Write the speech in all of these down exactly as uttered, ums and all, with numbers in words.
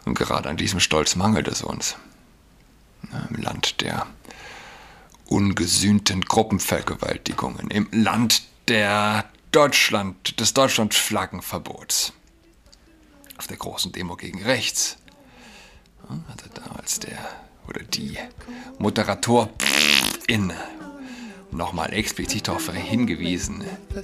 Und gerade an diesem Stolz mangelt es uns. Im Land der ungesühnten Gruppenvergewaltigungen, im Land der Deutschland, des Deutschlandflaggenverbots, auf der großen Demo gegen rechts, hatte damals der oder die Moderatorin nochmal explizit darauf hingewiesen.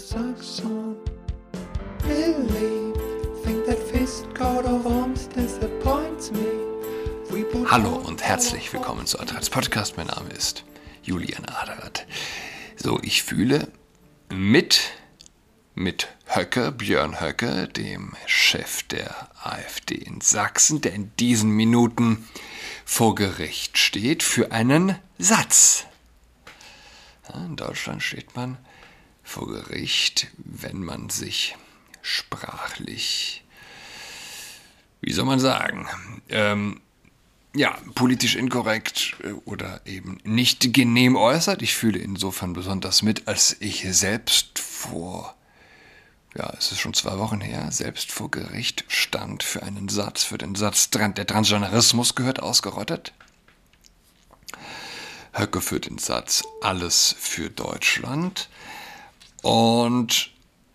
Hallo und herzlich willkommen zu Adrats Podcast. Mein Name ist Julian Adrat. So, ich fühle mit, mit Höcke, Björn Höcke, dem Chef der AfD in Sachsen, der in diesen Minuten vor Gericht steht für einen Satz. Ja, in Deutschland steht man vor Gericht, wenn man sich sprachlich, wie soll man sagen, ähm, ja, politisch inkorrekt oder eben nicht genehm äußert. Ich fühle insofern besonders mit, als ich selbst vor, ja, es ist schon zwei Wochen her, selbst vor Gericht stand für einen Satz, für den Satz, der Transgenderismus gehört ausgerottet. Höcke für den Satz, alles für Deutschland. Und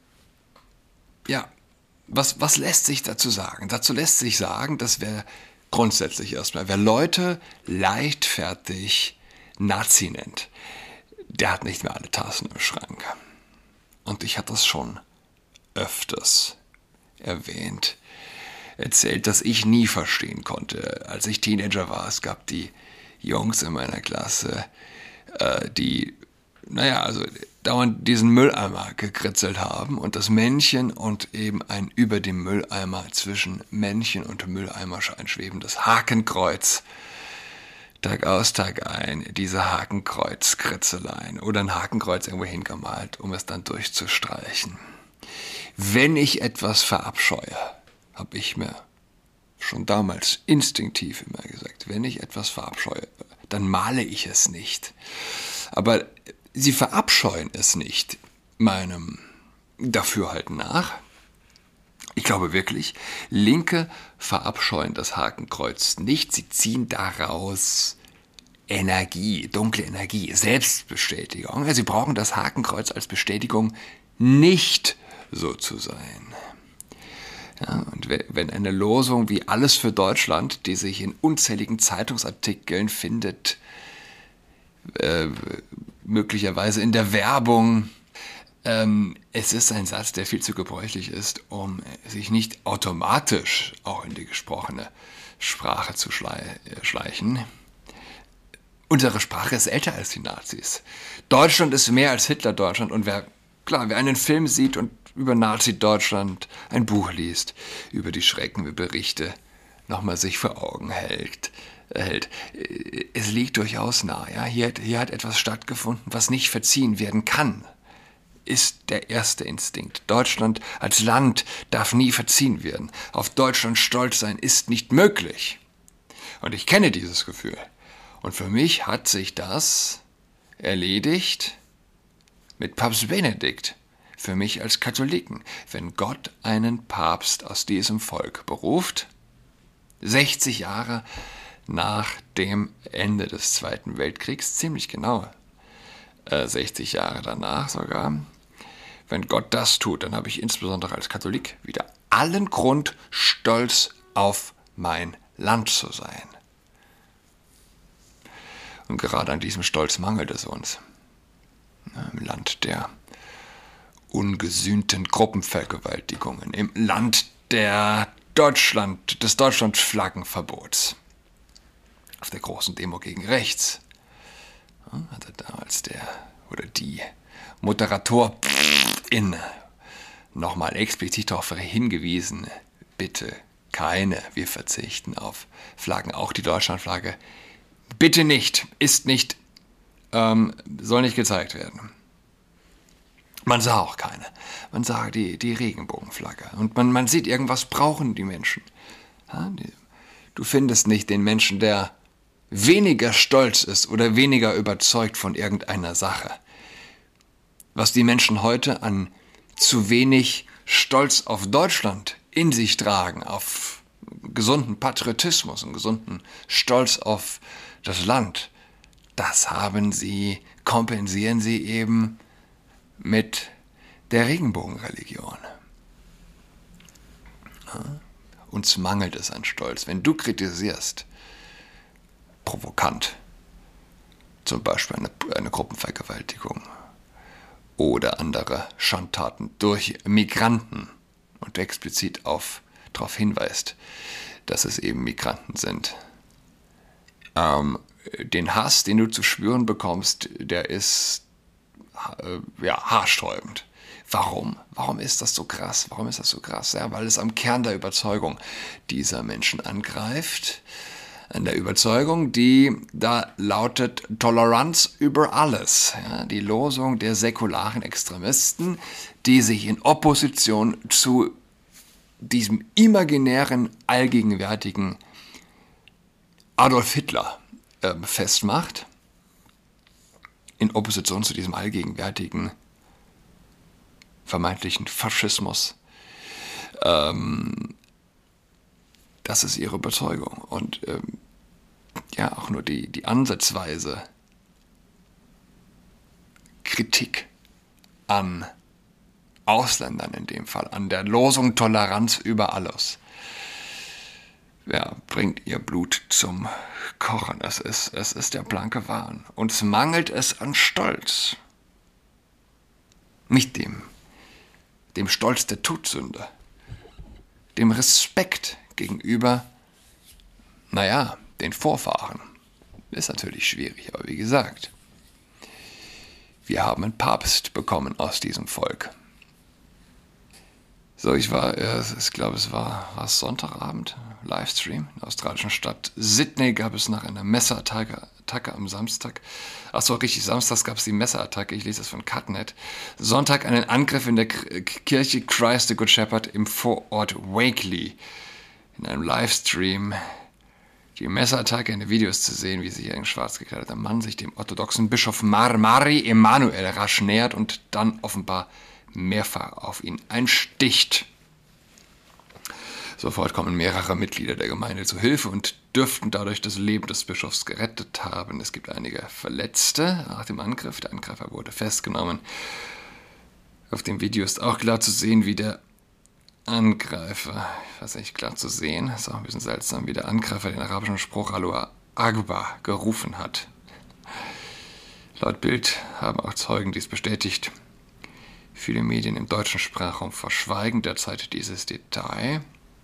ja, was, was lässt sich dazu sagen? Dazu lässt sich sagen, dass wer grundsätzlich erstmal, wer Leute leichtfertig Nazi nennt, der hat nicht mehr alle Tassen im Schrank. Und ich hatte das schon öfters erwähnt, erzählt, dass ich nie verstehen konnte. Als ich Teenager war, es gab die Jungs in meiner Klasse, äh, die, naja, also dauernd diesen Mülleimer gekritzelt haben und das Männchen und eben ein über dem Mülleimer zwischen Männchen und Mülleimer ein schwebendes Hakenkreuz. Tag aus, Tag ein, diese Hakenkreuz-Kritzeleien oder ein Hakenkreuz irgendwo hingemalt, um es dann durchzustreichen. Wenn ich etwas verabscheue, habe ich mir schon damals instinktiv immer gesagt, wenn ich etwas verabscheue, dann male ich es nicht. Aber sie verabscheuen es nicht, meinem Dafürhalten nach. Ich glaube wirklich, Linke verabscheuen das Hakenkreuz nicht. Sie ziehen daraus Energie, dunkle Energie, Selbstbestätigung. Sie brauchen das Hakenkreuz als Bestätigung, nicht so zu sein. Ja, und wenn eine Losung wie Alles für Deutschland, die sich in unzähligen Zeitungsartikeln findet, äh, möglicherweise in der Werbung, ähm, es ist ein Satz, der viel zu gebräuchlich ist, um sich nicht automatisch auch in die gesprochene Sprache zu schlei- schleichen. Unsere Sprache ist älter als die Nazis. Deutschland ist mehr als Hitler-Deutschland und wer, klar, wer einen Film sieht und über Nazi-Deutschland ein Buch liest, über die Schrecken, Berichte nochmal sich vor Augen hält, hält. Es liegt durchaus nahe. Ja? Hier, hier hat etwas stattgefunden, was nicht verziehen werden kann, ist der erste Instinkt. Deutschland als Land darf nie verziehen werden. Auf Deutschland stolz sein ist nicht möglich. Und ich kenne dieses Gefühl. Und für mich hat sich das erledigt mit Papst Benedikt. Für mich als Katholiken, wenn Gott einen Papst aus diesem Volk beruft, sechzig Jahre nach dem Ende des Zweiten Weltkriegs, ziemlich genau äh, sechzig Jahre danach sogar, wenn Gott das tut, dann habe ich insbesondere als Katholik wieder allen Grund, stolz auf mein Land zu sein. Und gerade an diesem Stolz mangelt es uns. Im Land der ungesühnten Gruppenvergewaltigungen, im Land der Deutschland, des Deutschlandflaggenverbots, auf der großen Demo gegen rechts, hatte damals der oder die Moderatorin nochmal explizit darauf hingewiesen, bitte keine, wir verzichten auf Flaggen, auch die Deutschlandflagge, bitte nicht, ist nicht, ähm, soll nicht gezeigt werden. Man sah auch keine. Man sah die, die Regenbogenflagge. Und man, man sieht, irgendwas brauchen die Menschen. Ja, die, du findest nicht den Menschen, der weniger stolz ist oder weniger überzeugt von irgendeiner Sache. Was die Menschen heute an zu wenig Stolz auf Deutschland in sich tragen, auf gesunden Patriotismus, einen gesunden Stolz auf das Land, das haben sie, kompensieren sie eben mit der Regenbogenreligion. Ja? Uns mangelt es an Stolz. Wenn du kritisierst, provokant, zum Beispiel eine, eine Gruppenvergewaltigung oder andere Schandtaten durch Migranten und explizit auf, darauf hinweist, dass es eben Migranten sind, ähm, den Hass, den du zu spüren bekommst, der ist äh, ja, haarsträubend. Warum? Warum ist das so krass? Warum ist das so krass? Ja, weil es am Kern der Überzeugung dieser Menschen angreift. An der Überzeugung, die da lautet Toleranz über alles. Ja, die Losung der säkularen Extremisten, die sich in Opposition zu diesem imaginären, allgegenwärtigen Adolf Hitler äh, festmacht. In Opposition zu diesem allgegenwärtigen vermeintlichen Faschismus. Ähm, das ist ihre Überzeugung. Und ähm, ja, auch nur die, die ansatzweise Kritik an Ausländern in dem Fall, an der Losung Toleranz über alles, ja, bringt ihr Blut zum Kochen. Es ist, es ist der blanke Wahn. Uns mangelt es an Stolz. Nicht dem dem Stolz der Todsünde, dem Respekt gegenüber, naja, den Vorfahren. Ist natürlich schwierig, aber wie gesagt, wir haben einen Papst bekommen aus diesem Volk. So, ich war, äh, ich glaube, es war, war es Sonntagabend, Livestream in der australischen Stadt Sydney gab es nach einer Messerattacke Attacke am Samstag. Achso, richtig, samstags gab es die Messerattacke, ich lese das von Cutnet. Sonntag einen Angriff in der K- Kirche Christ the Good Shepherd im Vorort Wakeley. In einem Livestream die Messerattacke in den Videos zu sehen, wie sich ein schwarz gekleideter Mann sich dem orthodoxen Bischof Marmari Emanuel rasch nähert und dann offenbar mehrfach auf ihn einsticht. Sofort kommen mehrere Mitglieder der Gemeinde zu Hilfe und dürften dadurch das Leben des Bischofs gerettet haben. Es gibt einige Verletzte nach dem Angriff. Der Angreifer wurde festgenommen. Auf dem Video ist auch klar zu sehen, wie der Angreifer, ich weiß nicht, klar zu sehen, ist auch ein bisschen seltsam, wie der Angreifer den arabischen Spruch Allahu Akbar gerufen hat. Laut Bild haben auch Zeugen dies bestätigt. Viele Medien im deutschen Sprachraum verschweigen derzeit dieses Detail.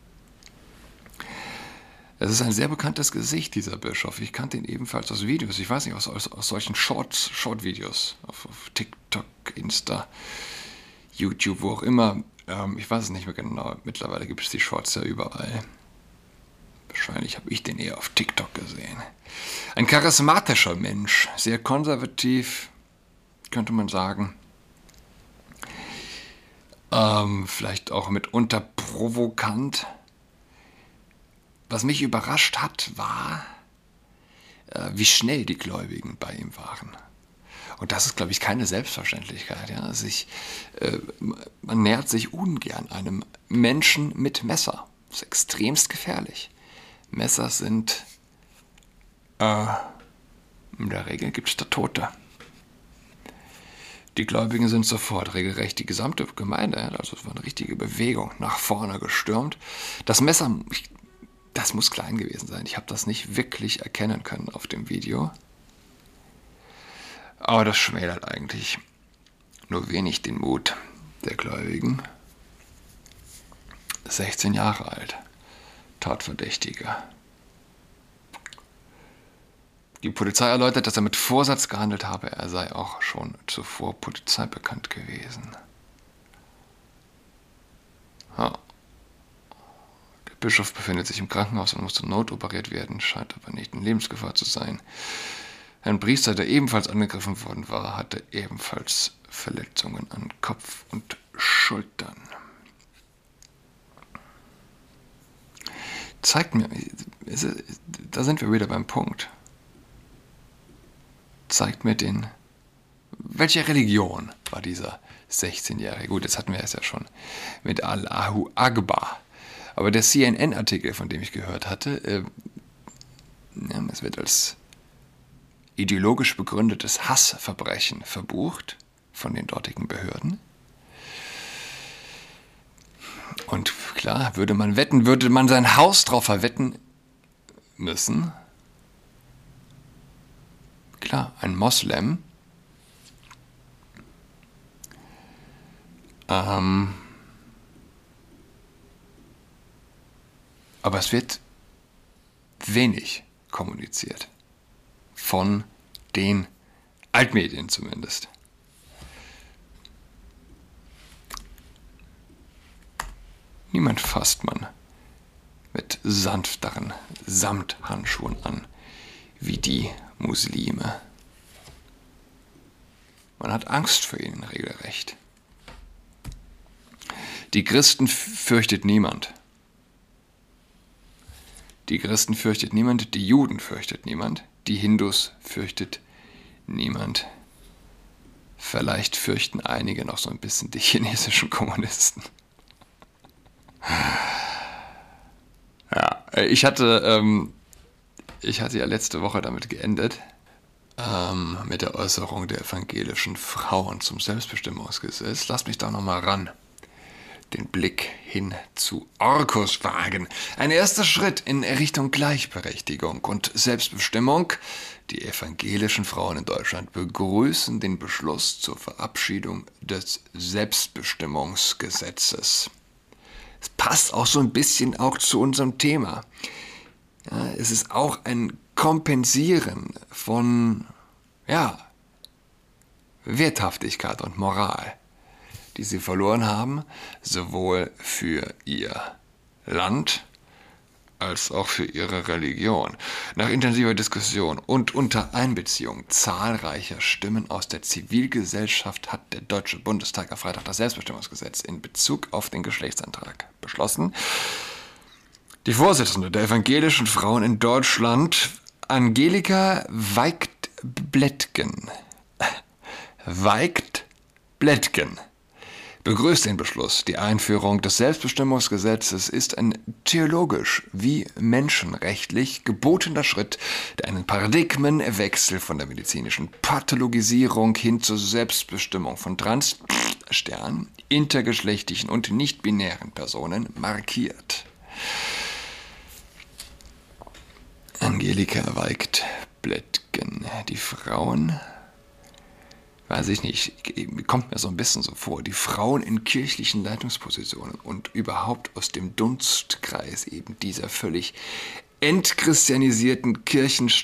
Es ist ein sehr bekanntes Gesicht, dieser Bischof. Ich kannte ihn ebenfalls aus Videos. Ich weiß nicht, aus, aus, aus solchen Shorts, Short-Videos auf, auf TikTok, Insta, YouTube, wo auch immer. Ähm, ich weiß es nicht mehr genau. Mittlerweile gibt es die Shorts ja überall. Wahrscheinlich habe ich den eher auf TikTok gesehen. Ein charismatischer Mensch, sehr konservativ, könnte man sagen. Ähm, vielleicht auch mitunter provokant. Was mich überrascht hat, war, äh, wie schnell die Gläubigen bei ihm waren. Und das ist, glaube ich, keine Selbstverständlichkeit. Ja? Sich, äh, man nähert sich ungern einem Menschen mit Messer. Das ist extremst gefährlich. Messer sind, äh, in der Regel gibt es da Tote. Die Gläubigen sind sofort regelrecht die gesamte Gemeinde, also es war eine richtige Bewegung, nach vorne gestürmt. Das Messer, ich, das muss klein gewesen sein. Ich habe das nicht wirklich erkennen können auf dem Video. Aber das schmälert eigentlich nur wenig den Mut der Gläubigen. sechzehn Jahre alt, Tatverdächtiger. Die Polizei erläutert, dass er mit Vorsatz gehandelt habe. Er sei auch schon zuvor Polizei bekannt gewesen. Ja. Der Bischof befindet sich im Krankenhaus und musste notoperiert werden, scheint aber nicht in Lebensgefahr zu sein. Ein Priester, der ebenfalls angegriffen worden war, hatte ebenfalls Verletzungen an Kopf und Schultern. Zeigt mir, da sind wir wieder beim Punkt. Zeigt mir den, welche Religion war dieser sechzehnjährige? Gut, jetzt hatten wir es ja schon mit Allahu Akbar. Aber der C N N-Artikel, von dem ich gehört hatte, äh, ja, es wird als ideologisch begründetes Hassverbrechen verbucht von den dortigen Behörden. Und klar, würde man wetten, würde man sein Haus drauf verwetten müssen. Klar, ein Moslem. Ähm, aber es wird wenig kommuniziert. Von den Altmedien zumindest. Niemand fasst man mit sanfteren Samthandschuhen an, wie die Muslime. Man hat Angst vor ihnen regelrecht. Die Christen fürchtet niemand. Die Christen fürchtet niemand, die Juden fürchtet niemand, die Hindus fürchtet niemand. Vielleicht fürchten einige noch so ein bisschen die chinesischen Kommunisten. Ja, ich hatte, ähm, ich hatte ja letzte Woche damit geendet, ähm, mit der Äußerung der evangelischen Frauen zum Selbstbestimmungsgesetz. Lass mich da nochmal ran. Den Blick hin zu Orkus wagen. Ein erster Schritt in Richtung Gleichberechtigung und Selbstbestimmung. Die evangelischen Frauen in Deutschland begrüßen den Beschluss zur Verabschiedung des Selbstbestimmungsgesetzes. Es passt auch so ein bisschen auch zu unserem Thema. Ja, es ist auch ein Kompensieren von, ja, Werthaftigkeit und Moral, die sie verloren haben, sowohl für ihr Land als auch für ihre Religion. Nach intensiver Diskussion und unter Einbeziehung zahlreicher Stimmen aus der Zivilgesellschaft hat der Deutsche Bundestag am Freitag das Selbstbestimmungsgesetz in Bezug auf den Geschlechtsantrag beschlossen. Die Vorsitzende der evangelischen Frauen in Deutschland, Angelika Weigt-Blättgen, Weigt-Blättgen, begrüßt den Beschluss. Die Einführung des Selbstbestimmungsgesetzes ist ein theologisch wie menschenrechtlich gebotener Schritt, der einen Paradigmenwechsel von der medizinischen Pathologisierung hin zur Selbstbestimmung von Trans-, Stern-, intergeschlechtlichen und nicht-binären Personen markiert. Angelika Weigt-Blättgen, die Frauen... Weiß ich nicht, kommt mir so ein bisschen so vor, die Frauen in kirchlichen Leitungspositionen und überhaupt aus dem Dunstkreis eben dieser völlig entchristianisierten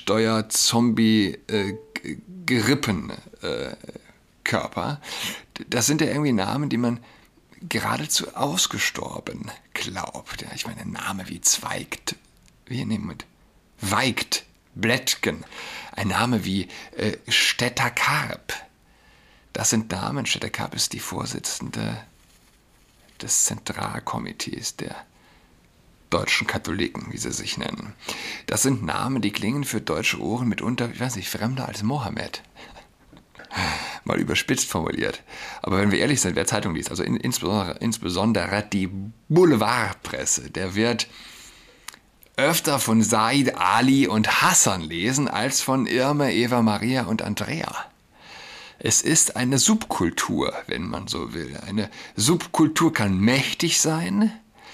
Kirchensteuer-Zombie-Gerippen-Körper, das sind ja irgendwie Namen, die man geradezu ausgestorben glaubt. Ja, ich meine, Name wie Zweigt, wie nehmen wir Weigt, Blättgen, ein Name wie äh, Stetter Karp. Das sind Namen. Stetter Karp ist die Vorsitzende des Zentralkomitees der deutschen Katholiken, wie sie sich nennen. Das sind Namen, die klingen für deutsche Ohren mitunter, ich weiß nicht, fremder als Mohammed. Mal überspitzt formuliert. Aber wenn wir ehrlich sind, wer Zeitung liest, also in, insbesondere, insbesondere die Boulevardpresse, der wird öfter von Said, Ali und Hassan lesen, als von Irme, Eva, Maria und Andrea. Es ist eine Subkultur, wenn man so will. Eine Subkultur kann mächtig sein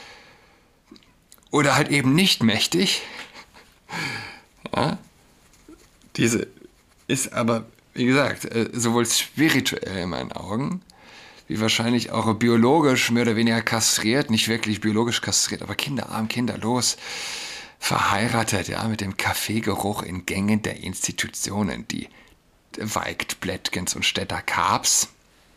oder halt eben nicht mächtig. Ja? Diese ist aber, wie gesagt, sowohl spirituell in meinen Augen, wie wahrscheinlich auch biologisch mehr oder weniger kastriert, nicht wirklich biologisch kastriert, aber kinderarm, kinderlos, verheiratet, ja, mit dem Kaffeegeruch in Gängen der Institutionen, die Weigt, Blättgens und Stetter Karps.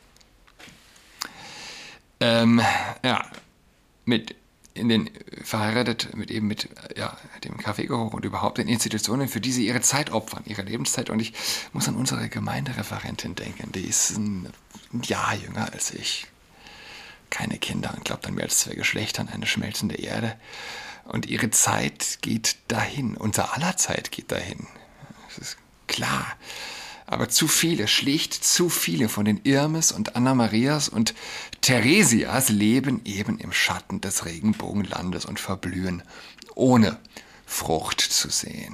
Ähm, ja, mit in den verheiratet mit eben mit ja, dem Kaffeegeruch und überhaupt den Institutionen, für die sie ihre Zeit opfern, ihre Lebenszeit. Und ich muss an unsere Gemeindereferentin denken, die ist ein, ein Jahr jünger als ich. Keine Kinder und glaubt an mehr als zwei Geschlechtern, eine schmelzende Erde. Und ihre Zeit geht dahin, unser aller Zeit geht dahin. Das ist klar. Aber zu viele, schlicht zu viele von den Irmes und Anna-Marias und Theresias leben eben im Schatten des Regenbogenlandes und verblühen, ohne Frucht zu sehen.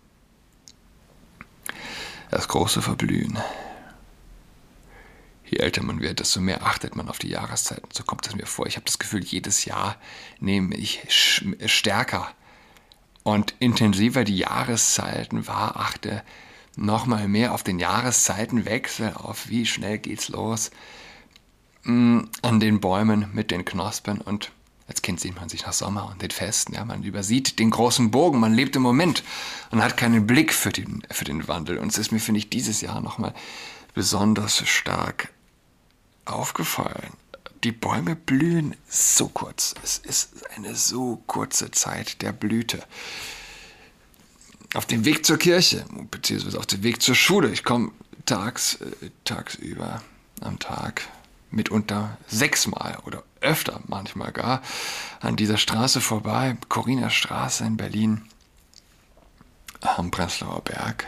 Das große Verblühen. Je älter man wird, desto mehr achtet man auf die Jahreszeiten. So kommt es mir vor. Ich habe das Gefühl, jedes Jahr nehme ich stärker und intensiver die Jahreszeiten wahr, achte nochmal mehr auf den Jahreszeitenwechsel, auf wie schnell geht's los, mh, an den Bäumen mit den Knospen, und als Kind sieht man sich nach Sommer und den Festen, ja, man übersieht den großen Bogen, man lebt im Moment und hat keinen Blick für den, für den Wandel, und es ist mir, finde ich, dieses Jahr nochmal besonders stark aufgefallen. Die Bäume blühen so kurz, es ist eine so kurze Zeit der Blüte. Auf dem Weg zur Kirche, beziehungsweise auf dem Weg zur Schule. Ich komme tags, äh, tagsüber am Tag mitunter sechsmal oder öfter manchmal gar an dieser Straße vorbei, Coriner Straße in Berlin, am Prenzlauer Berg.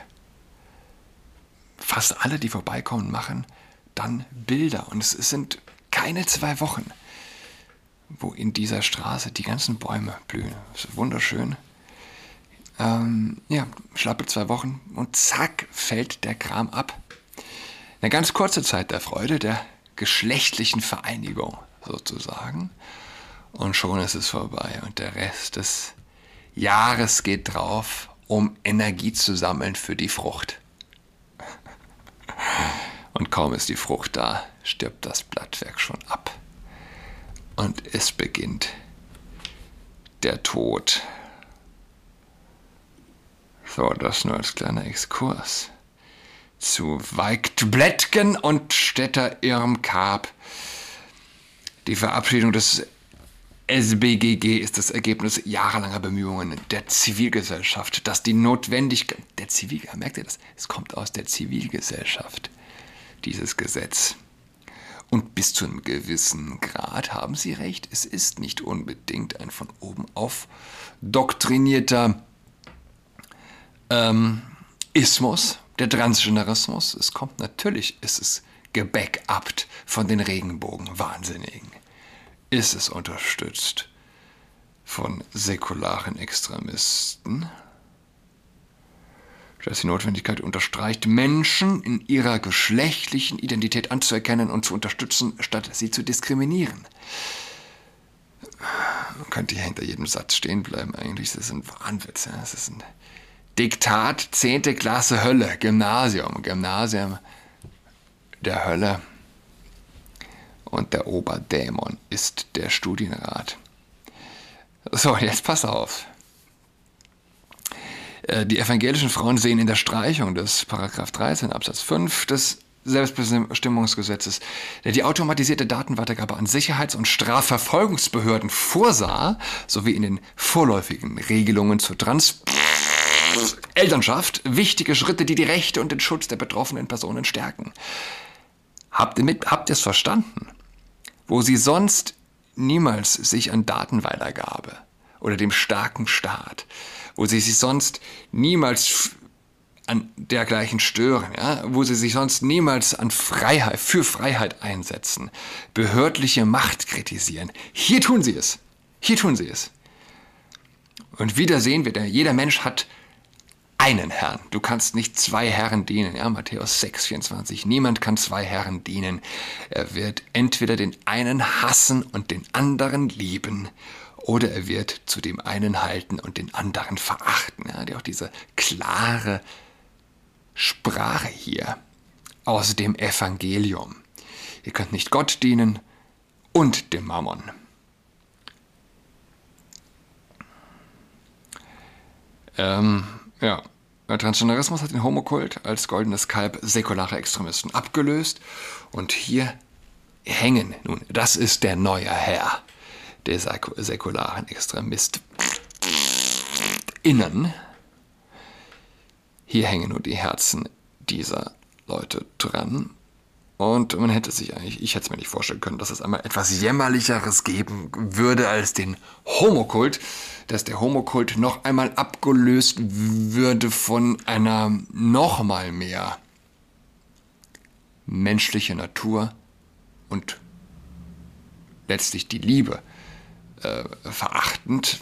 Fast alle, die vorbeikommen, machen dann Bilder. Und es sind keine zwei Wochen, wo in dieser Straße die ganzen Bäume blühen. Das ist wunderschön. Ähm, ja, schlappe zwei Wochen und zack, fällt der Kram ab. Eine ganz kurze Zeit der Freude, der geschlechtlichen Vereinigung sozusagen. Und schon ist es vorbei. Und der Rest des Jahres geht drauf, um Energie zu sammeln für die Frucht. Und kaum ist die Frucht da, stirbt das Blattwerk schon ab. Und es beginnt der Tod. So, das nur als kleiner Exkurs zu Weichtblättgen und Städter Irmkab. Die Verabschiedung des S B G G ist das Ergebnis jahrelanger Bemühungen der Zivilgesellschaft, dass die Notwendigkeit der Zivilgesellschaft, merkt ihr das? Es kommt aus der Zivilgesellschaft, dieses Gesetz. Und bis zu einem gewissen Grad haben Sie recht, es ist nicht unbedingt ein von oben auf doktrinierter ähm, Ismus, der Transgenderismus. Es kommt natürlich, ist es gebackupt von den Regenbogen-Wahnsinnigen. Ist es unterstützt von säkularen Extremisten, dass die Notwendigkeit unterstreicht, Menschen in ihrer geschlechtlichen Identität anzuerkennen und zu unterstützen, statt sie zu diskriminieren. Man könnte hier hinter jedem Satz stehen bleiben eigentlich. Das ist ein Wahnwitz. Ja. Das ist ein Diktat, zehnte Klasse Hölle, Gymnasium, Gymnasium der Hölle. Und der Oberdämon ist der Studienrat. So, jetzt pass auf. Die evangelischen Frauen sehen in der Streichung des Paragraph dreizehn Absatz fünf des Selbstbestimmungsgesetzes, der die automatisierte Datenweitergabe an Sicherheits- und Strafverfolgungsbehörden vorsah, sowie in den vorläufigen Regelungen zur Trans Elternschaft wichtige Schritte, die die Rechte und den Schutz der betroffenen Personen stärken. Habt ihr mit, habt ihr es verstanden? Wo sie sonst niemals sich an Datenweitergabe oder dem starken Staat, wo sie sich sonst niemals an dergleichen stören, ja, wo sie sich sonst niemals an Freiheit, für Freiheit einsetzen, behördliche Macht kritisieren. Hier tun sie es. Hier tun sie es. Und wieder sehen wir, jeder Mensch hat einen Herrn. Du kannst nicht zwei Herren dienen. Ja, Matthäus sechs, vierundzwanzig. Niemand kann zwei Herren dienen. Er wird entweder den einen hassen und den anderen lieben, oder er wird zu dem einen halten und den anderen verachten. Ja, die auch diese klare Sprache hier aus dem Evangelium. Ihr könnt nicht Gott dienen und dem Mammon. Ähm, ja, der Transgenderismus hat den Homokult als goldenes Kalb säkularer Extremisten abgelöst. Und hier hängen nun, das ist der neue Herr der säkularen Extremisten. Innen, hier hängen nur die Herzen dieser Leute dran. Und man hätte sich eigentlich, ich hätte es mir nicht vorstellen können, dass es einmal etwas Jämmerlicheres geben würde als den Homokult, dass der Homokult noch einmal abgelöst würde von einer noch mal mehr menschliche Natur und letztlich die Liebe äh, verachtend.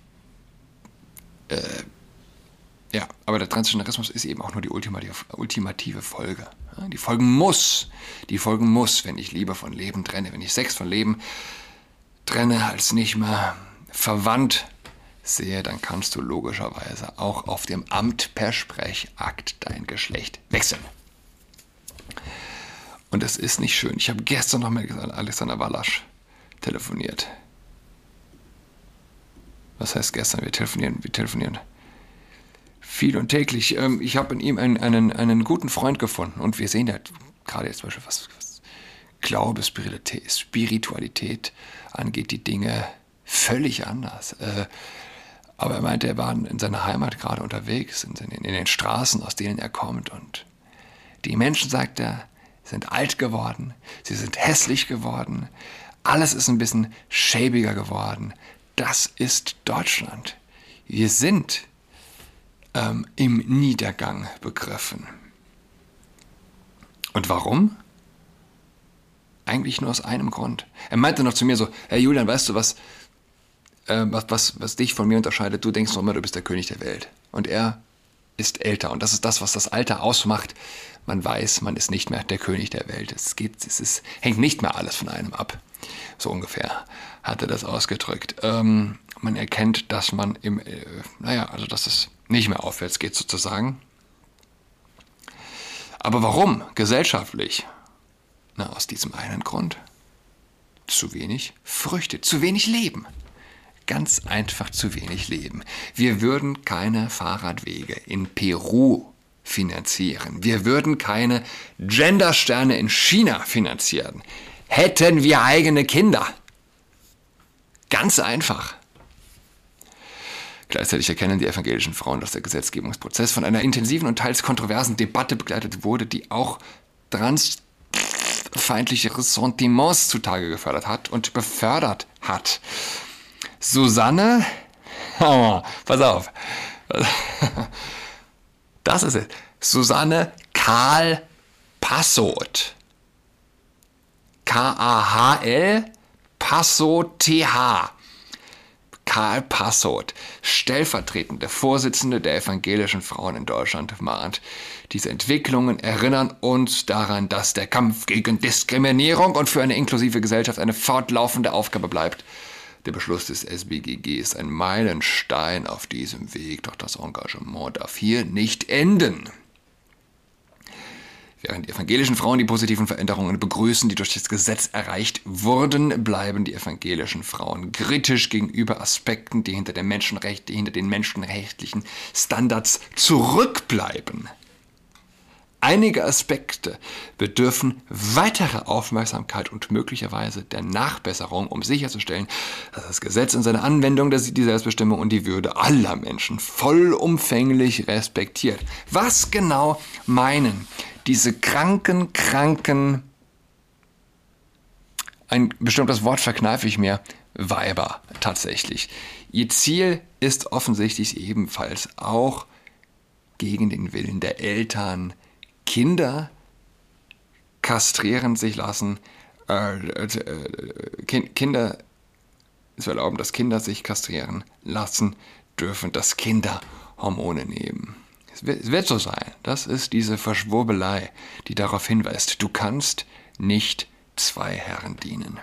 Äh, ja, aber der Transgenderismus ist eben auch nur die ultimative, ultimative Folge. Ja, die folgen muss, die folgen muss, wenn ich Liebe von Leben trenne, wenn ich Sex von Leben trenne, als nicht mehr verwandt sehe, dann kannst du logischerweise auch auf dem Amt per Sprechakt dein Geschlecht wechseln. Und das ist nicht schön. Ich habe gestern noch mit Alexander Wallasch telefoniert. Was heißt gestern? Wir telefonieren, wir telefonieren viel und täglich. Ich habe in ihm einen, einen, einen guten Freund gefunden und wir sehen ja gerade jetzt zum Beispiel, was, was Glaube, Spiritualität, Spiritualität angeht, die Dinge völlig anders. Aber er meinte, er war in seiner Heimat gerade unterwegs, in, in, in den Straßen, aus denen er kommt. Und die Menschen, sagt er, sind alt geworden, sie sind hässlich geworden, alles ist ein bisschen schäbiger geworden. Das ist Deutschland. Wir sind ähm, im Niedergang begriffen. Und warum? Eigentlich nur aus einem Grund. Er meinte noch zu mir so, Herr Julian, weißt du, was, äh, was, was, was dich von mir unterscheidet? Du denkst noch immer, du bist der König der Welt. Und er ist älter. Und das ist das, was das Alter ausmacht. Man weiß, man ist nicht mehr der König der Welt. Es geht, es ist, hängt nicht mehr alles von einem ab. So ungefähr hat er das ausgedrückt. Ähm, man erkennt, dass man im, äh, naja, also dass es nicht mehr aufwärts geht sozusagen. Aber warum? Gesellschaftlich? Na, aus diesem einen Grund. Zu wenig Früchte, zu wenig Leben. Ganz einfach zu wenig Leben. Wir würden keine Fahrradwege in Peru finanzieren. Wir würden keine Gendersterne in China finanzieren. Hätten wir eigene Kinder. Ganz einfach. Gleichzeitig erkennen die evangelischen Frauen, dass der Gesetzgebungsprozess von einer intensiven und teils kontroversen Debatte begleitet wurde, die auch transfeindliche Ressentiments zutage gefördert hat und befördert hat. Susanne, oh, pass auf, das ist es, Susanne Karl Passoth, K A H L, Passoth, T H, Karl Passoth, stellvertretende Vorsitzende der evangelischen Frauen in Deutschland, mahnt, diese Entwicklungen erinnern uns daran, dass der Kampf gegen Diskriminierung und für eine inklusive Gesellschaft eine fortlaufende Aufgabe bleibt. Der Beschluss des S B G G ist ein Meilenstein auf diesem Weg, doch das Engagement darf hier nicht enden. Während die evangelischen Frauen die positiven Veränderungen begrüßen, die durch das Gesetz erreicht wurden, bleiben die evangelischen Frauen kritisch gegenüber Aspekten, die hinter, der Menschenrecht, die hinter den menschenrechtlichen Standards zurückbleiben. Einige Aspekte bedürfen weiterer Aufmerksamkeit und möglicherweise der Nachbesserung, um sicherzustellen, dass das Gesetz in seiner Anwendung die Selbstbestimmung und die Würde aller Menschen vollumfänglich respektiert. Was genau meinen diese kranken, kranken, ein bestimmtes Wort verkneife ich mir, Weiber tatsächlich? Ihr Ziel ist offensichtlich ebenfalls auch gegen den Willen der Eltern Kinder kastrieren sich lassen, äh, äh, Kinder zu erlauben, dass Kinder sich kastrieren lassen dürfen, dass Kinder Hormone nehmen. Es wird, es wird so sein. Das ist diese Verschwurbelei, die darauf hinweist, du kannst nicht zwei Herren dienen.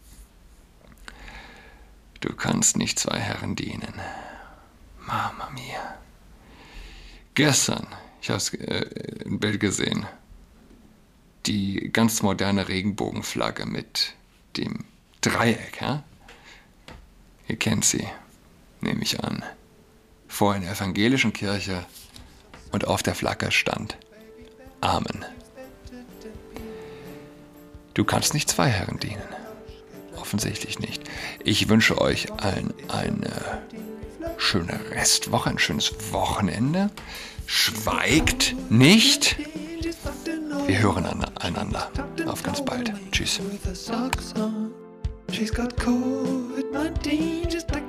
Du kannst nicht zwei Herren dienen. Mama mia. Gestern, ich habe äh, ein Bild gesehen, die ganz moderne Regenbogenflagge mit dem Dreieck. Ja? Ihr kennt sie, nehme ich an. Vor einer evangelischen Kirche und auf der Flagge stand Amen. Du kannst nicht zwei Herren dienen. Offensichtlich nicht. Ich wünsche euch allen eine schöne Restwoche, ein schönes Wochenende. Schweigt nicht. Wir hören einander. Auf ganz bald. Tschüss. She's got COVID nineteen just like